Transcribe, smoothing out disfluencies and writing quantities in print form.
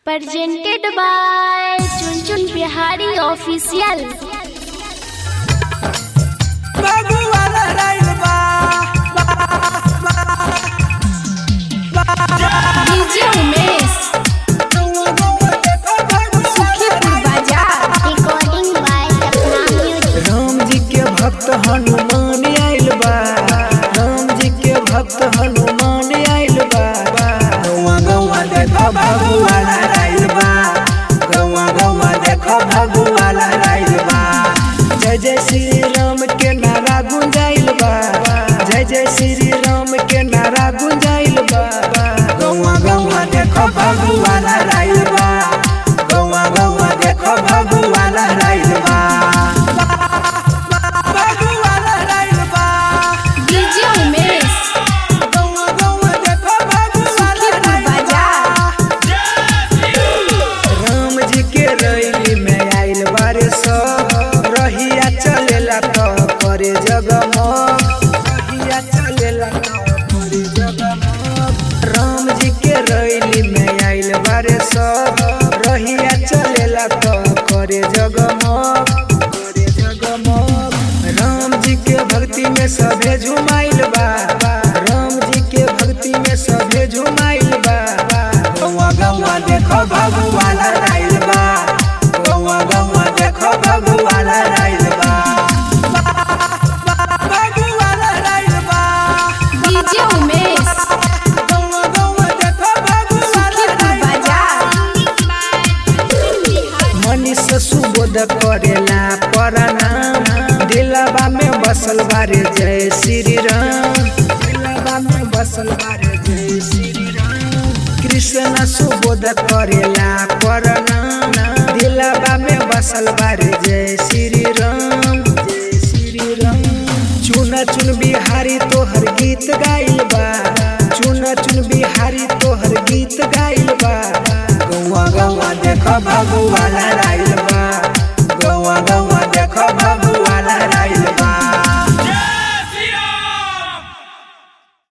presented by Chun Chun Bihari Official. DJ Umesh, Sukhipur Bazaar. Recording by Sapna Music. Ram ji के भक्त हनुमान आइल बा। राम जी के भक्त हनुमान आइल बा। गौवा गौवा देखो भगवाला आइल बा। गौवा गौवा देखो भगवाला आइल बा। जय जय श्री राम के नारा गुंजाइल बा। जय जय श्री राम के नारा गुंजाइल बा। गौवा गौवा देखो भगवाला आइल बा। गौवा गौवा देखो भगवाला आइल बा। DJ Umesh, Sukhipur Bazaar. Ram ji के रैली में आइल बारे सब। रहिया चलेला तो करे जगमग। रहिया चलेला तो करे जगमग। राम जी के रैली में आइल बारे सब। रहिया चलेला तो करे जगमग। करे जगमग। राम जी के भक्ति में सभे झुमाइल बा। राम जी के भक्ति में सभे झुमाइल बा। गौवा गौवा देखो भगवाला आइल बा। गौवा गौवा देखो भगवाला आइल बा। भगवाला आइल बा। DJ Umesh, गौवा गौवा देखो भगवाला Sukhipur आइल बा। Bazaar. मनीष सुबोध करेला प्रणाम। दिलवा में बसल बारे जय श्री राम। दिलवा में बसल बारे जय श्री राम। कृष्ण सुबोध करेला प्रणाम। दिलवा में बसल बारे जय श्री राम। जय श्री राम। चुन चुन बिहारी तोहर गीत गाइल बा। चुन चुन बिहारी तोहर गीत गाइल बा। गौवा गौवा देखो भगवाला आइल बा।